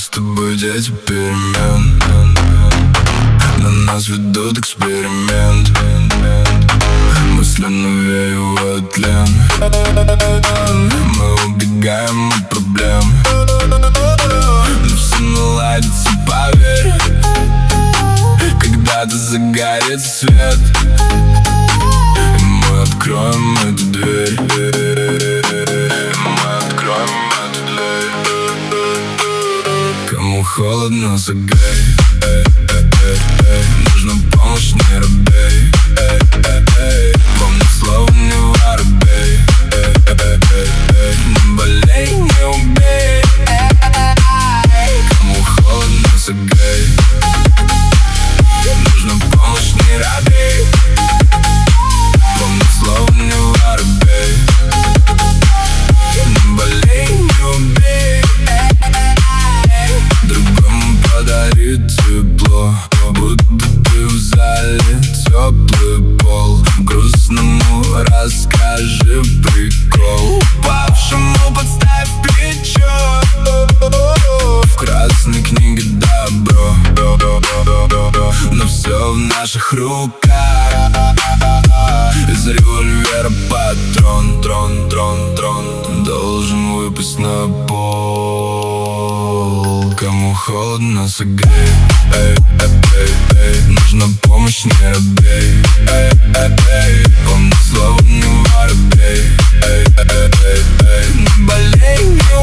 с тобой дети перемен. На нас ведут эксперимент. Мысленно веют тлен. Мы убегаем от проблем, но все наладится, поверь. Когда-то загорится свет, и мы откроем эту дверь. Кому холодно, согрей. Нужна помощь, не робей. Помни слово, не воробей. Не болей, не убей. Кому холодно, согрей. Нужна помощь, не робей. Помни слово, не воробей. Не болей, не убей. Другому подарит тепло, будто ты в зале, теплый пол. Грустному расскажи прикол, упавшему подставь плечо. В красной книге добро, но все в наших руках. Из револьвера патрон, трон должен выпасть на пол. Кому холодно, согрей. Нужна помощь, не робей. Помни слово, не воробей. Не болей, не